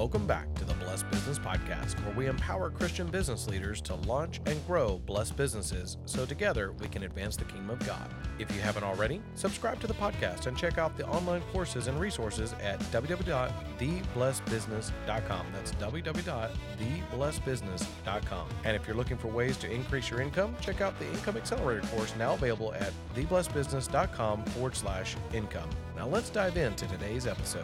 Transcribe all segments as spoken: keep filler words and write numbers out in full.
Welcome back to the Blessed Business Podcast, where we empower Christian business leaders to launch and grow blessed businesses so together we can advance the kingdom of God. If you haven't already, subscribe to the podcast and check out the online courses and resources at w w w dot the blessed business dot com. That's w w w dot the blessed business dot com. And if you're looking for ways to increase your income, check out the Income Accelerator course now available at the blessed business dot com forward slash income. Now let's dive into today's episode.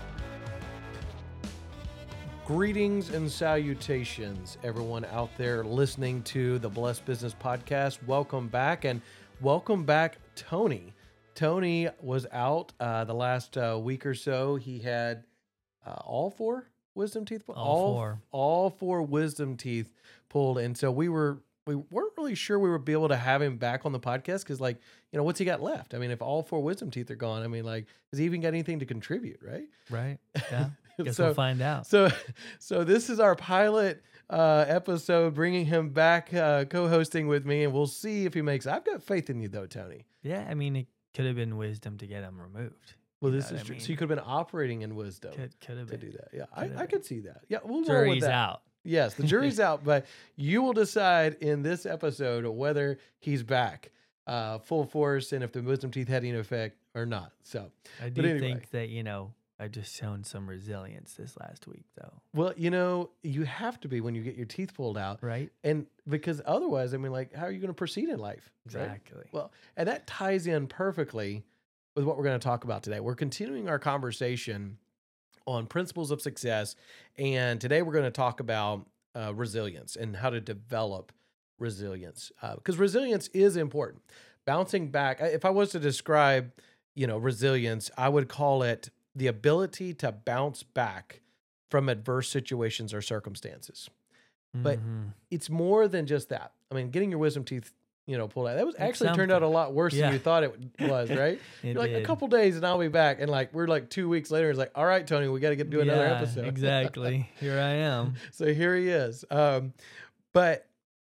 Greetings and salutations, everyone out there listening to the Blessed Business Podcast. Welcome back, and welcome back, Tony. Tony was out uh, the last uh, week or so. He had uh, all four wisdom teeth pulled? All, all four. All four wisdom teeth pulled, and so we were we weren't really sure we would be able to have him back on the podcast because, like, you know, what's he got left? I mean, if all four wisdom teeth are gone, I mean, like, has he even got anything to contribute, right? Right. Yeah. Guess so, we'll find out. So, so this is our pilot uh, episode, bringing him back, uh, co-hosting with me, and we'll see if he makes. I've got faith in you, though, Tony. Yeah, I mean, it could have been wisdom to get him removed. Well, You this know is what I true. mean? So you could have been operating in wisdom Could could have to been. do that. Yeah, Could I, have I been. could see that. Yeah, we'll roll with Jury's that. out. Yes, the jury's out, but you will decide in this episode whether he's back uh, full force and if the wisdom teeth had any effect or not. So, I do anyway. think that, you know, I just shown some resilience this last week, though. well, you know, you have to be when you get your teeth pulled out, Right? and because otherwise, I mean, like, how are you going to proceed in life? right? Exactly. Well, and that ties in perfectly with what we're going to talk about today. We're continuing our conversation on principles of success, and today we're going to talk about uh, resilience and how to develop resilience, because uh, resilience is important. Bouncing back, if I was to describe, you know, resilience, I would call it the ability to bounce back from adverse situations or circumstances. But Mhm. it's more than just that. I mean, getting your wisdom teeth, you know, pulled out, that was It's actually turned out a something. lot worse Yeah. than you thought it was, right? It You're like, a did. couple days and I'll be back. And like, we're like two weeks later, it's like, all right, Tony, we got to get do another Yeah, episode. Exactly. Here I am. So here he is. Um, but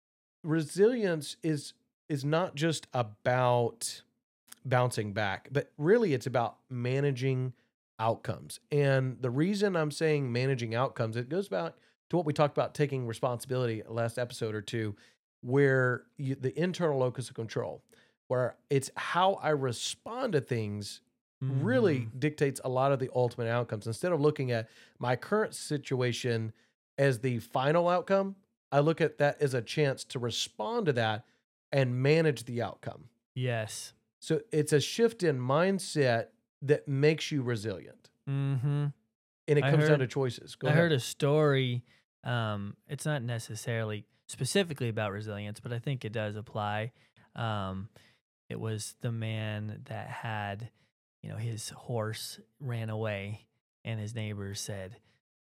resilience is is not just about bouncing back, but really it's about managing outcomes. And the reason I'm saying managing outcomes, it goes back to what we talked about, taking responsibility last episode or two, where you, the internal locus of control, where it's how I respond to things really Mhm. dictates a lot of the ultimate outcomes. Instead of looking at my current situation as the final outcome, I look at that as a chance to respond to that and manage the outcome. Yes. So it's a shift in mindset that makes you resilient. Mm-hmm. And it I comes down heard- to choices. Go I ahead. heard a story. Um, it's not necessarily specifically about resilience, but I think it does apply. Um, it was the man that had, you know, his horse ran away, and his neighbors said,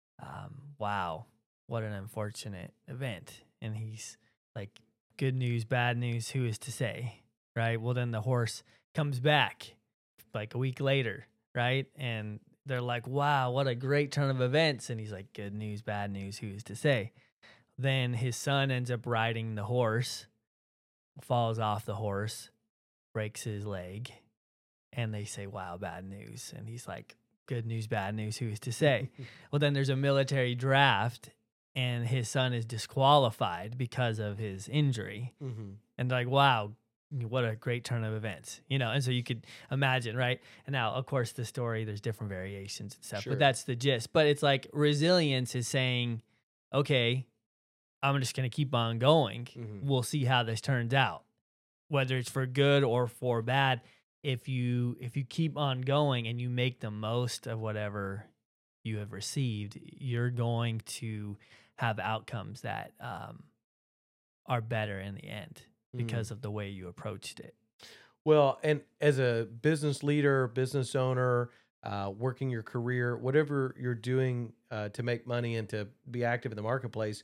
um, "Wow, what an unfortunate event." And he's like, "Good news, bad news, who is to say?" Right? Well, then the horse comes back like a week later, right? And they're like, "Wow, what a great turn of events." And he's like, "Good news, bad news, who's to say?" Then his son ends up riding the horse, falls off the horse, breaks his leg, and they say, "Wow, bad news." And he's like, "Good news, bad news, who's to say?" Well, then there's a military draft, and his son is disqualified because of his injury. Mhm. And they're like, "Wow, what a great turn of events," you know? And so you could imagine, right? And now, of course, the story, there's different variations and stuff, Sure. but that's the gist. But it's like resilience is saying, okay, I'm just going to keep on going. Mhm. We'll see how this turns out, whether it's for good or for bad. If you, if you keep on going and you make the most of whatever you have received, you're going to have outcomes that um, are better in the end because of the way you approached it. Well, and as a business leader, business owner, uh, working your career, whatever you're doing uh, to make money and to be active in the marketplace,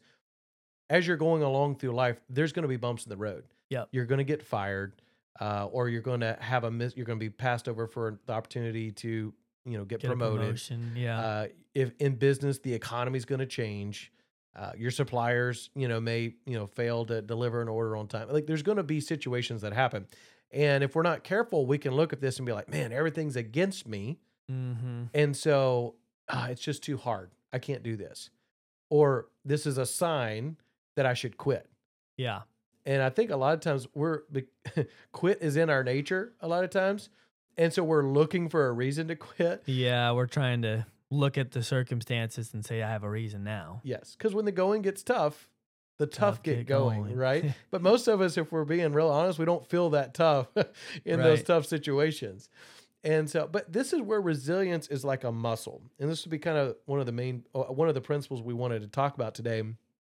as you're going along through life, there's going to be bumps in the road. Yep. You're going to get fired, uh, or you're going to have a miss. You're going to be passed over for the opportunity to, you know, get, Get a promoted. promotion, yeah. Uh, if in business, the economy is going to change. Uh, your suppliers, you know, may, you know, fail to deliver an order on time. Like, there's going to be situations that happen. And if we're not careful, we can look at this and be like, man, everything's against me. Mm-hmm. And so uh, it's just too hard. I can't do this. Or this is a sign that I should quit. Yeah. And I think a lot of times we're, quit is in our nature a lot of times. And so we're looking for a reason to quit. Yeah, we're trying to look at the circumstances and say, I have a reason now. Yes, because when the going gets tough, the tough, Tough get, get going, going. right? But most of us, if we're being real honest, we don't feel that tough in those Right. tough situations. And so, but this is where resilience is like a muscle. And this would be kind of one of the main, uh, one of the principles we wanted to talk about today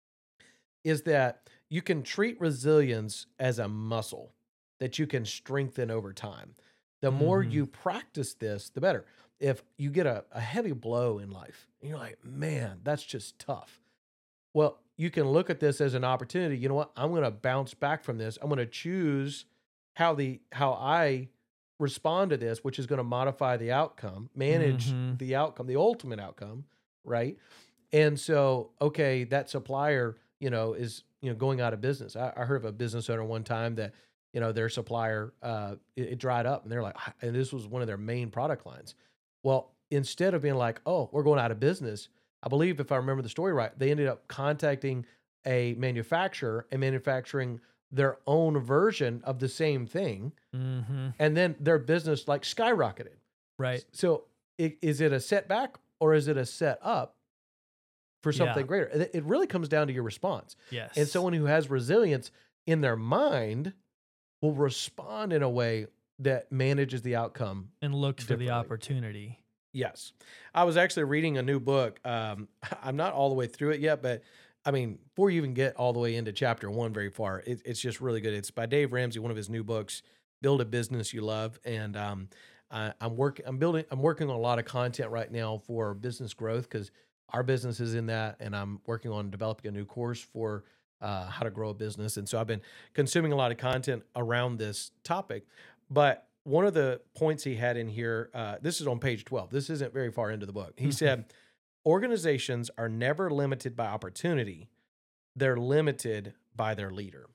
is that you can treat resilience as a muscle that you can strengthen over time. The more Mhm. you practice this, the better. If you get a, a heavy blow in life and you're like, man, that's just tough. Well, you can look at this as an opportunity. You know what? I'm going to bounce back from this. I'm going to choose how the, how I respond to this, which is going to modify the outcome, manage Mhm. the outcome, the ultimate outcome. Right. And so, okay, that supplier, you know, is, you know, going out of business. I, I heard of a business owner one time that, you know, their supplier, uh, it, it dried up and they're like, and this was one of their main product lines. Well, instead of being like, oh, we're going out of business, I believe if I remember the story right, they ended up contacting a manufacturer and manufacturing their own version of the same thing. Mhm. And then their business like skyrocketed. Right. So i- is it a setback or is it a set up for Yeah. something greater? It it really comes down to your response. Yes. And someone who has resilience in their mind will respond in a way that manages the outcome. and looks for the differently. opportunity. Yes. I was actually reading a new book. Um, I'm not all the way through it yet, but I mean, before you even get all the way into chapter one very far, it, it's just really good. It's by Dave Ramsey, one of his new books, Build a Business You Love. And um, I, I'm working, I'm building, I'm working on a lot of content right now for business growth because our business is in that. And I'm working on developing a new course for uh, how to grow a business. And so I've been consuming a lot of content around this topic. But one of the points he had in here, uh, this is on page twelve. This isn't very far into the book. He Mhm. said, organizations are never limited by opportunity. They're limited by their leader.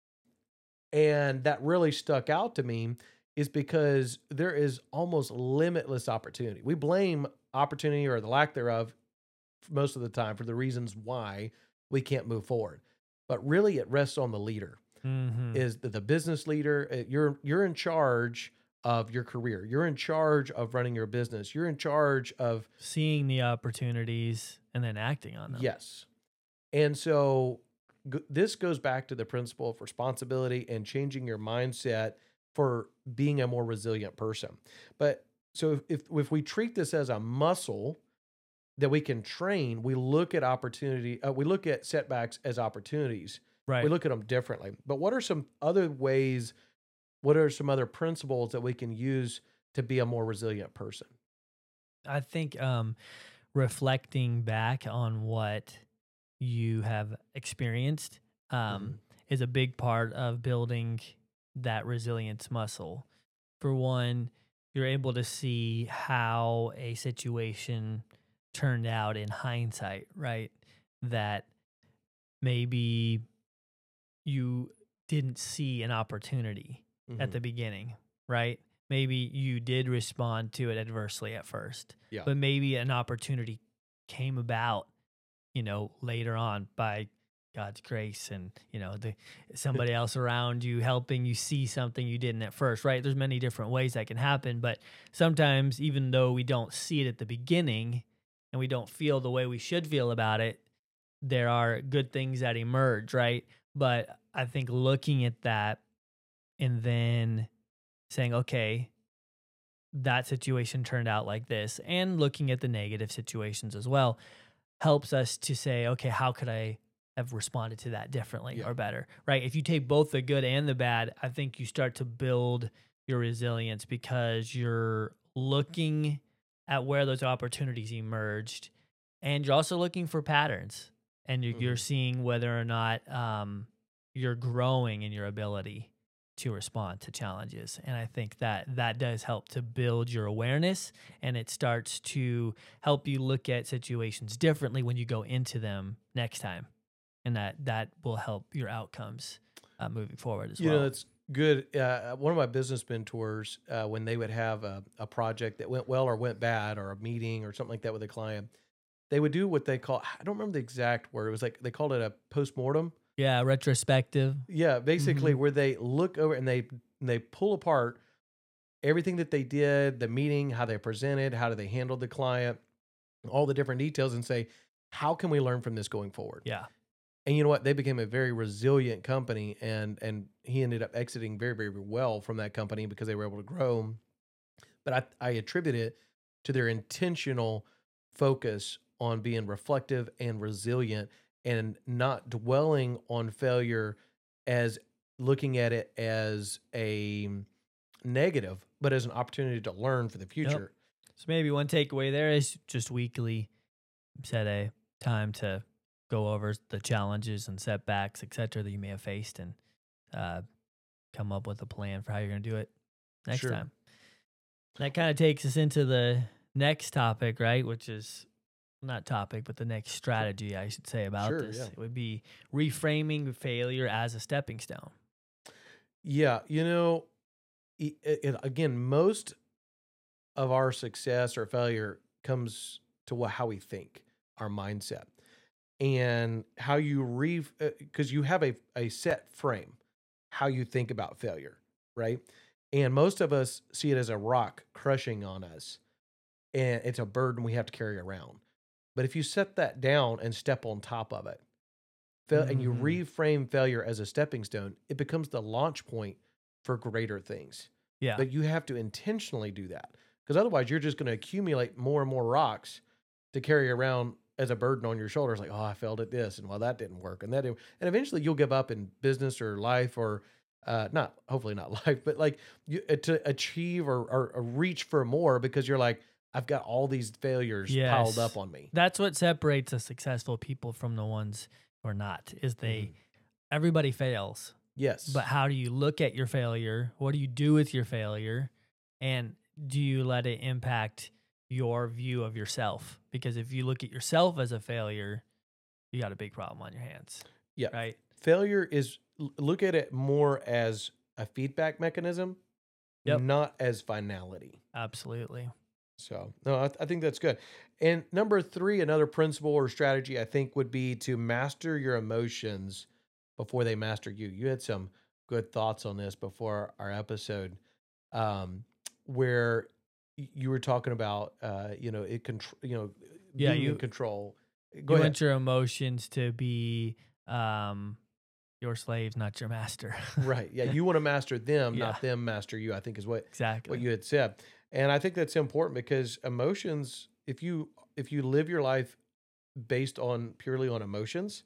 And that really stuck out to me is because there is almost limitless opportunity. We blame opportunity or the lack thereof most of the time for the reasons why we can't move forward. But really it rests on the leader. Mhm. Is the, the business leader, uh, you're you're in charge of your career. You're in charge of running your business. You're in charge of Seeing the opportunities and then acting on them. yes. And so g- this goes back to the principle of responsibility and changing your mindset for being a more resilient person. But so if if, if we treat this as a muscle that we can train, we look at opportunity, uh, we look at setbacks as opportunities. Right. We look at them differently. But what are some other ways, what are some other principles that we can use to be a more resilient person? I think um, reflecting back on what you have experienced um, Mhm. is a big part of building that resilience muscle. For one, you're able to see how a situation turned out in hindsight, right? That maybe you didn't see an opportunity at Mhm. the beginning, right? Maybe you did respond to it adversely at first, Yeah. but maybe an opportunity came about, you know, later on by God's grace and, you know, the somebody else around you helping you see something you didn't at first, right? There's many different ways that can happen, but sometimes even though we don't see it at the beginning and we don't feel the way we should feel about it, there are good things that emerge, right? But I think looking at that and then saying, okay, that situation turned out like this, and looking at the negative situations as well, helps us to say, okay, how could I have responded to that differently Yeah. or better, right? If you take both the good and the bad, I think you start to build your resilience because you're looking at where those opportunities emerged, and you're also looking for patterns, and you're, you're Mhm. seeing whether or not um, you're growing in your ability to respond to challenges. And I think that that does help to build your awareness, and it starts to help you look at situations differently when you go into them next time. And that that will help your outcomes uh, moving forward as You well. know, it's good. Uh, one of my business mentors, uh, when they would have a, a project that went well or went bad, or a meeting or something like that with a client, they would do what they call, I don't remember the exact word. It was like, they called it a postmortem. Yeah, retrospective. Yeah, basically Mhm. where they look over and they they pull apart everything that they did, the meeting, how they presented, how did they handle the client, all the different details, and say, how can we learn from this going forward? Yeah. And you know what? They became a very resilient company, and and he ended up exiting very, very well from that company because they were able to grow. But I, I attribute it to their intentional focus on being reflective and resilient and not dwelling on failure as looking at it as a negative, but as an opportunity to learn for the Yep. future. So maybe one takeaway there is just weekly set a time to go over the challenges and setbacks, et cetera, that you may have faced, and uh, come up with a plan for how you're going to do it next Sure. time. That kind of takes us into the next topic, right? Which is not topic, but the next strategy, I should say, about Sure, this. yeah. It would be reframing failure as a stepping stone. Yeah, you know, it, it, again, most of our success or failure comes to what, how we think, our mindset, and how you re because you have a a set frame, how you think about failure, right? And most of us see it as a rock crushing on us, and it's a burden we have to carry around. But if you set that down and step on top of it, fail, and you Mhm. reframe failure as a stepping stone, it becomes the launch point for greater things. Yeah. But you have to intentionally do that, because otherwise you're just going to accumulate more and more rocks to carry around as a burden on your shoulders. Like, oh, I failed at this, and well, that didn't work, and that didn't. And eventually you'll give up in business or life, or uh, not, hopefully not life, but like you, uh, to achieve or, or, or reach for more, because you're like, I've got all these failures piled up Yes. on me. That's what separates the successful people from the ones who are not, is they, Mhm. everybody fails. Yes. But how do you look at your failure? What do you do with your failure? And do you let it impact your view of yourself? Because if you look at yourself as a failure, you got a big problem on your hands, Yeah. right? Failure is, l- look at it more as a feedback mechanism, Yep. not as finality. Absolutely. So, no, I, th- I think that's good. And number three, another principle or strategy I think would be to master your emotions before they master you. You had some good thoughts on this before our episode, um, where y- you were talking about, uh, you know, it control, you know, Yeah, being in you control. Go you ahead. want your emotions to be um your slaves, not your master. Right. Yeah. You want to master them, Yeah, not them master you, I think is what what exactly. you had said. And I think that's important because emotions, if you if you live your life based on purely on emotions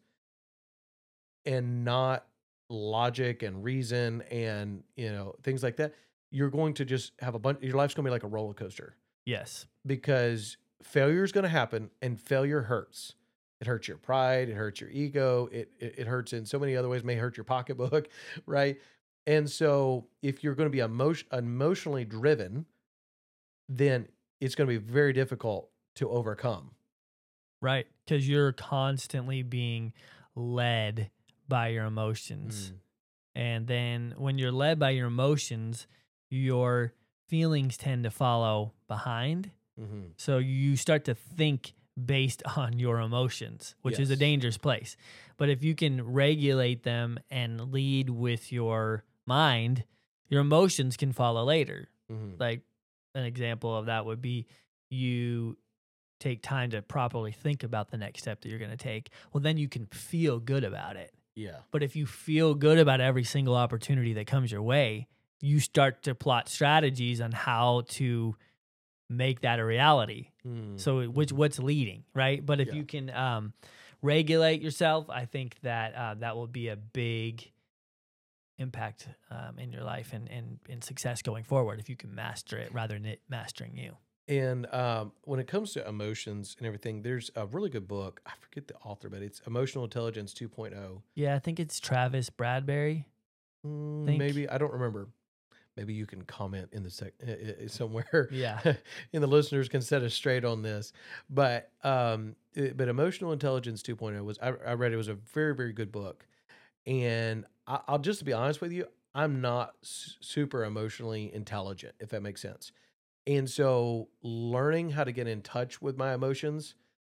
and not logic and reason and, you know, things like that, you're going to just have a bunch, your life's going to be like a roller coaster, Yes. because failure is going to happen, and failure hurts. It hurts your pride, it hurts your ego, it, it it hurts in so many other ways, may hurt your pocketbook, right? And so if you're going to be emotion, emotionally driven, then it's going to be very difficult to overcome. Right. Because you're constantly being led by your emotions. Mm, And then when you're led by your emotions, your feelings tend to follow behind. hmm So you start to think based on your emotions, which is a Yes. dangerous place. But if you can regulate them and lead with your mind, your emotions can follow later. hmm Like an example of that would be you take time to properly think about the next step that you're going to take. Well, then you can feel good about it. Yeah. But if you feel good about every single opportunity that comes your way, you start to plot strategies on how to make that a reality. Mm, So it- which mhm. what's leading, right? But if Yeah. you can um, regulate yourself, I think that uh, that will be a big impact um, in your life and, and and success going forward if you can master it rather than it mastering you. And um, when it comes to emotions and everything, there's a really good book. I forget the author, but it's Emotional Intelligence 2.0. Yeah, I think it's Travis Bradbury. Mm, Think. maybe, I don't remember. Maybe you can comment in the sec uh, uh, somewhere, Yeah. and the listeners can set us straight on this. But um, it- but Emotional Intelligence 2.0 was, I, I read it, was a very, very good book. And I, I'll just to be honest with you, I'm not s- super emotionally intelligent, if that makes sense. And so learning how to get in touch with my emotions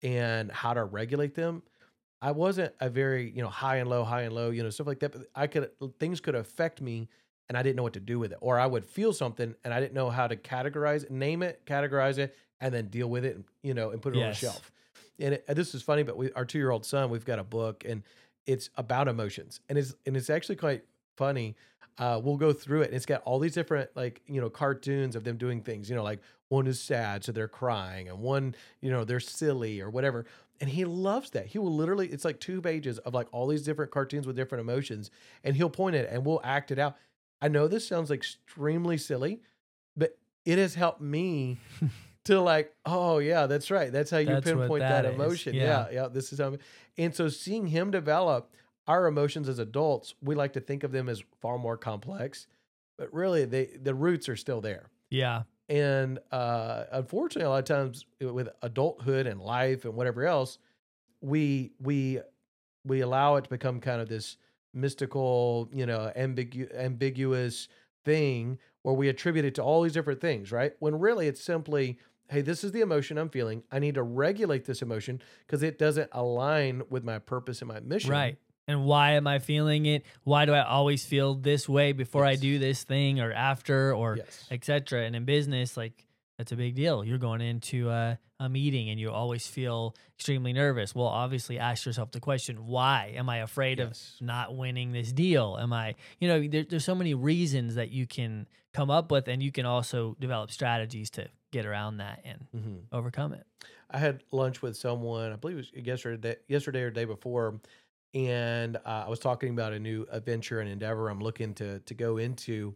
and how to regulate them. I wasn't a very, you know, high and low, high and low, you know, stuff like that. But I could, things could affect me and I didn't know what to do with it. Or I would feel something and I didn't know how to categorize it, name it, categorize it, and then deal with it, you know, and put it on the Yes. shelf. And, it, and this is funny, but we, our two-year-old son, we've got a book and it's about emotions. And it's, and it's actually quite funny. Uh, we'll go through it. And it's got all these different, like, you know, cartoons of them doing things, you know, like one is sad, so they're crying, and one, you know, they're silly or whatever. And he loves that. He will literally, it's like two pages of like all these different cartoons with different emotions, and he'll point it and we'll act it out. I know this sounds extremely silly, but it has helped me to like, oh yeah, that's right. That's how you That's what pinpoint that that, is. emotion. Yeah. Yeah. yeah. This is how, and so seeing him develop our emotions as adults, we like to think of them as far more complex, but really they, the roots are still there. Yeah. And uh, unfortunately, a lot of times with adulthood and life and whatever else, we we we allow it to become kind of this mystical, you know, ambigu- ambiguous thing where we attribute it to all these different things, right? When really it's simply, hey, this is the emotion I'm feeling. I need to regulate this emotion because it doesn't align with my purpose and my mission. Right. And why am I feeling it? Why do I always feel this way before I Yes. do this thing or after or Yes. et cetera? And in business, like that's a big deal. You're going into a, a meeting and you always feel extremely nervous. Well, obviously ask yourself the question, why am I afraid Yes. of not winning this deal? Am I, you know, there, there's so many reasons that you can come up with, and you can also develop strategies to get around that and Mm-hmm. overcome it. I had lunch with someone, I believe it was yesterday, yesterday or the day before, and uh, I was talking about a new adventure and endeavor I'm looking to to go into.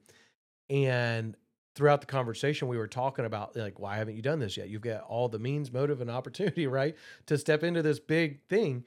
And throughout the conversation, we were talking about like, why haven't you done this yet? You've got all the means, motive, and opportunity, right, to step into this big thing.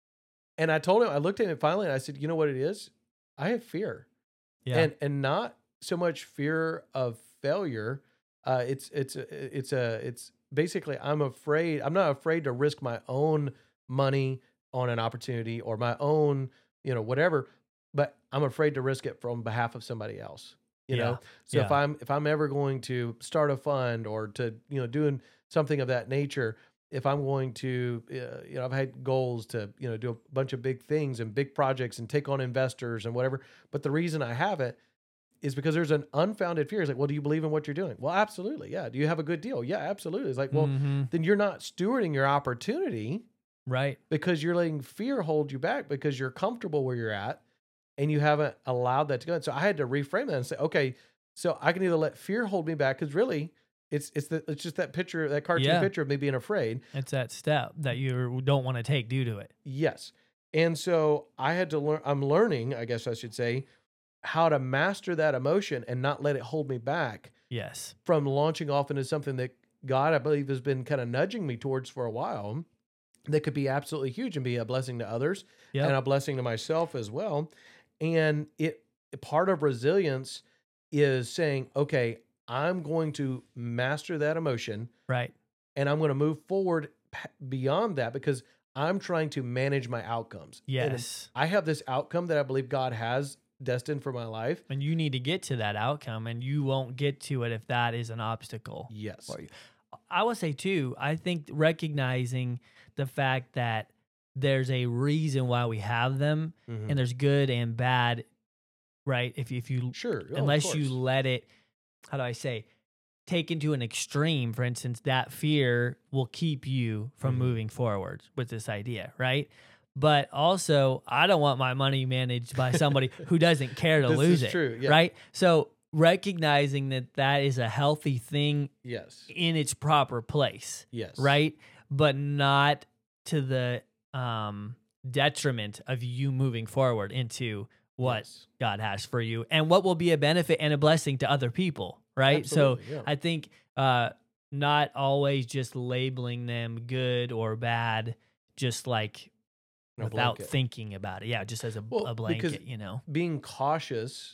And I told him, I looked at him finally, and I said, you know what it is? I have fear, Yeah. and and not so much fear of failure. Uh, it's it's a- it's a it's basically I'm afraid. I'm not afraid to risk my own money on an opportunity or my own, you know, whatever, but I'm afraid to risk it from behalf of somebody else, you Yeah. know? So if Yeah. I'm, if I'm ever going to start a fund or to, you know, doing something of that nature, if I'm going to, uh, you know, I've had goals to, you know, do a bunch of big things and big projects and take on investors and whatever. But the reason I haven't is because there's an unfounded fear. It's like, well, do you believe in what you're doing? Well, absolutely. Yeah. Do you have a good deal? Yeah, absolutely. It's like, well, Mhm. then you're not stewarding your opportunity Right. because you're letting fear hold you back because you're comfortable where you're at and you haven't allowed that to go. And so I had to reframe that and say, okay, so I can either let fear hold me back because really it's it's the, it's just that picture, that cartoon Yeah. picture of me being afraid. It's that step that you don't want to take due to it. Yes. And so I had to learn, I'm learning, I guess I should say, how to master that emotion and not let it hold me back Yes. from launching off into something that God, I believe, has been kind of nudging me towards for a while that could be absolutely huge and be a blessing to others Yep. and a blessing to myself as well. And it part of resilience is saying, okay, I'm going to master that emotion Right. and I'm going to move forward p- beyond that because I'm trying to manage my outcomes. And Yes. I have this outcome that I believe God has destined for my life. And you need to get to that outcome, and you won't get to it if that is an obstacle Yes. for you. I would say too, I think recognizing the fact that there's a reason why we have them, Mhm. and there's good and bad, right? If you, if you Sure. Oh, of unless you course. let it, how do I say, take into an extreme, for instance, that fear will keep you from Mhm. moving forward with this idea, right? But also, I don't want my money managed by somebody who doesn't care to This lose is it, true, yeah. right? So recognizing that that is a healthy thing Yes. in its proper place, Yes. right? But not to the um, detriment of you moving forward into what Yes. God has for you and what will be a benefit and a blessing to other people, right? Absolutely, so yeah. I think uh, not always just labeling them good or bad, just like No without blanket. thinking about it. Yeah, just as a, Well, a because- blanket, you know? Being cautious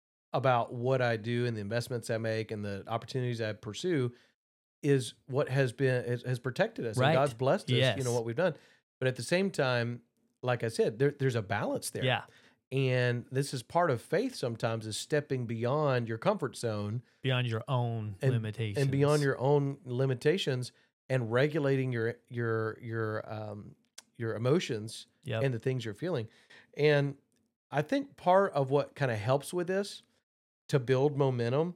about what I do and the investments I make and the opportunities I pursue is what has been has, has protected us. Right. And God's blessed us, you know, Yes. what we've done. But at the same time, like I said, there, there's a balance there. Yeah, And this is part of faith sometimes is stepping beyond your comfort zone beyond your own And- limitations. and beyond your own limitations and regulating your your your um your emotions Yep. and the things you're feeling. And I think part of what kind of helps with this to build momentum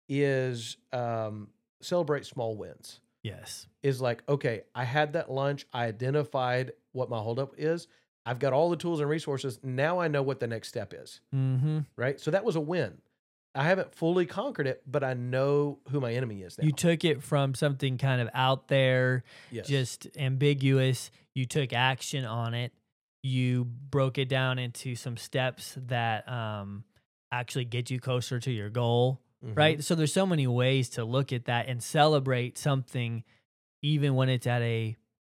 is um celebrate small wins. Yes. Is like, okay, I had that lunch, I identified what my holdup is. I've got all the tools and resources. Now I know what the next step is. Mm-hmm. Right? So that was a win. I haven't fully conquered it, but I know who my enemy is now. You took it from something kind of out there, Yes. just ambiguous. You took action on it. You broke it down into some steps that um, actually get you closer to your goal, Mhm. right? So there's so many ways to look at that and celebrate something, even when it's at a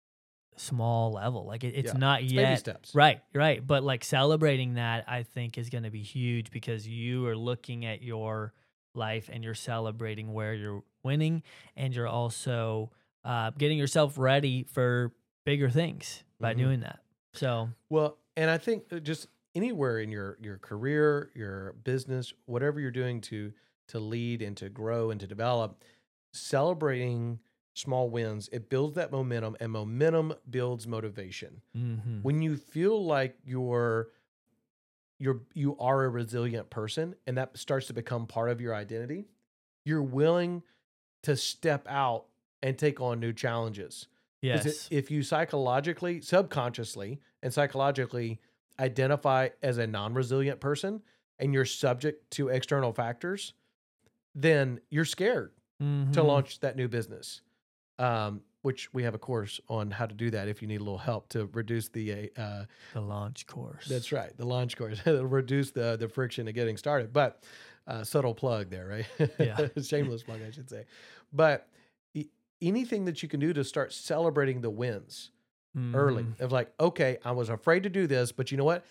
small level. Like it, it's Yeah. not It's yet baby steps. right, right. But like celebrating that, I think is going to be huge because you are looking at your life and you're celebrating where you're winning, and you're also uh, getting yourself ready for bigger things by Mhm. doing that. So Well, and I think uh, just anywhere in your your career, your business, whatever you're doing to to lead and to grow and to develop, celebrating small wins, it builds that momentum, and momentum builds motivation. mhm. When you feel like you're you're you are a resilient person and that starts to become part of your identity, you're willing to step out and take on new challenges. 'Cause yes, it- if you psychologically, subconsciously, and psychologically identify as a non-resilient person and you're subject to external factors, then you're scared to Mhm. launch that new business. Um, which we have a course on how to do that if you need a little help to reduce the uh, the launch course. that's right, the launch course. It'll reduce the the friction of getting started. But uh, subtle plug there, right? Yeah. Shameless plug, I should say. But e- anything that you can do to start celebrating the wins early Mhm. of like, okay, I was afraid to do this, but you know what?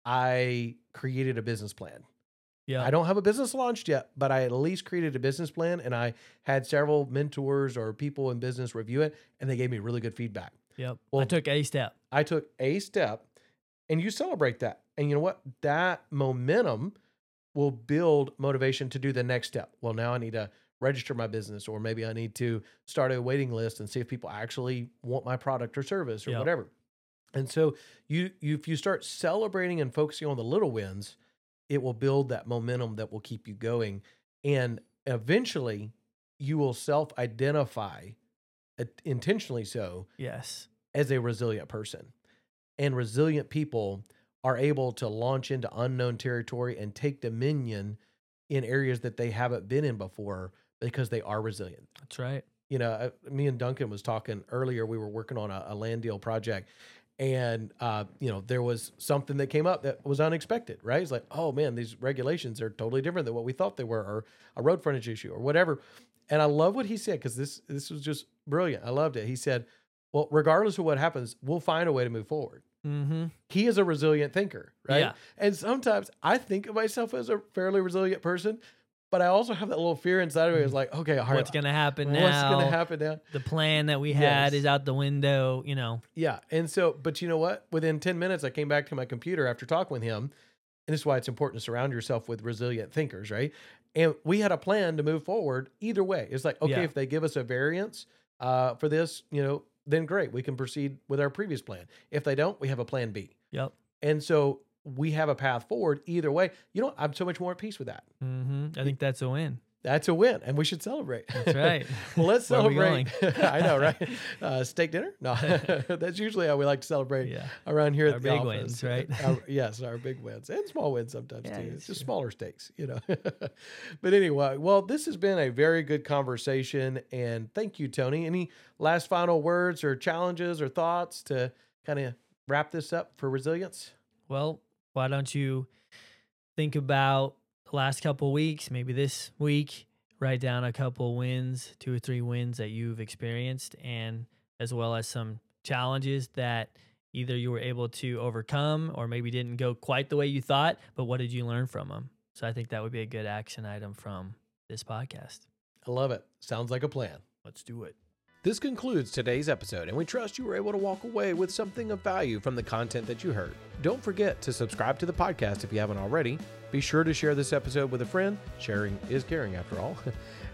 I created a business plan. Yeah. I don't have a business launched yet, but I at least created a business plan, and I had several mentors or people in business review it, and they gave me really good feedback. Yep. Well, I took a step. I took a step, and you celebrate that. And you know what? That momentum will build motivation to do the next step. Well, now I need to register my business, or maybe I need to start a waiting list and see if people actually want my product or service or Yep. whatever. And so you, you, if you start celebrating and focusing on the little wins, it will build that momentum that will keep you going. And eventually you will self-identify, uh, intentionally so, Yes. as a resilient person. And resilient people are able to launch into unknown territory and take dominion in areas that they haven't been in before because they are resilient. That's right. You know, uh, me and Duncan was talking earlier. We were working on a, a land deal project, and uh, you know, there was something that came up that was unexpected. Right? It's like, oh man, these regulations are totally different than what we thought they were, or a road frontage issue, or whatever. And I love what he said because this this was just brilliant. I loved it. He said, "Well, regardless of what happens, we'll find a way to move forward." Mm-hmm. He is a resilient thinker, right? Yeah. And sometimes I think of myself as a fairly resilient person, but I also have that little fear inside of me. It's like, okay, all right, What's gonna happen now? what's going to happen now? The plan that we had Yes. is out the window. You know. Yeah. And so, but you know what? Within ten minutes, I came back to my computer after talking with him. And this is why it's important to surround yourself with resilient thinkers, right? And we had a plan to move forward either way. It's like, okay, Yeah. if they give us a variance uh, for this, you know, then great. We can proceed with our previous plan. If they don't, we have a plan B. Yep. And so we have a path forward either way. You know, I'm so much more at peace with that. Mm-hmm. I think that's a win. That's a win, and we should celebrate. That's right. Well, let's Where are we celebrate. I know, right? Uh, steak dinner? No, that's usually how we like to celebrate Yeah. around here Our at the big office. wins, right? Our- yes, our big wins and small wins sometimes Yeah, too. it's It's just true. smaller stakes, you know. But anyway, well, this has been a very good conversation, and thank you, Tony. Any last final words or challenges or thoughts to kind of wrap this up for resilience? Well, why don't you think about the last couple weeks, maybe this week, write down a couple wins, two or three wins that you've experienced, and as well as some challenges that either you were able to overcome or maybe didn't go quite the way you thought, but what did you learn from them? So I think that would be a good action item from this podcast. I love it. Sounds like a plan. Let's do it. This concludes today's episode, and we trust you were able to walk away with something of value from the content that you heard. Don't forget to subscribe to the podcast if you haven't already. Be sure to share this episode with a friend. Sharing is caring, after all.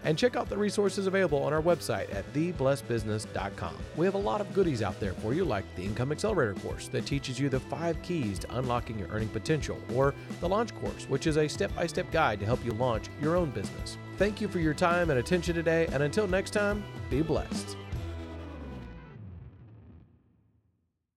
And check out the resources available on our website at the blessed business dot com. We have a lot of goodies out there for you, like the Income Accelerator course that teaches you the five keys to unlocking your earning potential, or the Launch course, which is a step-by-step guide to help you launch your own business. Thank you for your time and attention today, and until next time, be blessed.